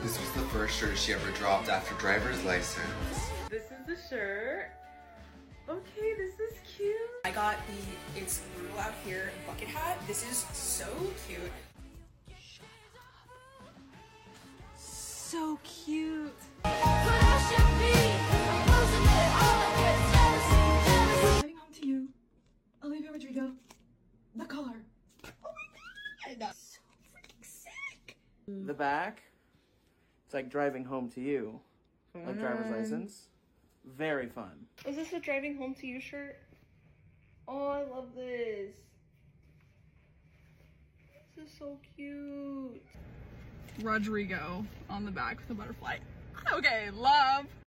This was the first shirt she ever dropped after driver's license. This is the shirt. Okay, this is cute. I got the It's Real Out Here bucket hat. This is so cute. Shut up. So cute. Heading home to you, Olivia Rodrigo. The color. Oh my god. So freaking sick. The back, it's like driving home to you. Like driver's license. Very fun. Is this a driving home to you shirt? Oh, I love this. This is so cute. Rodrigo on the back with a butterfly. Okay, love.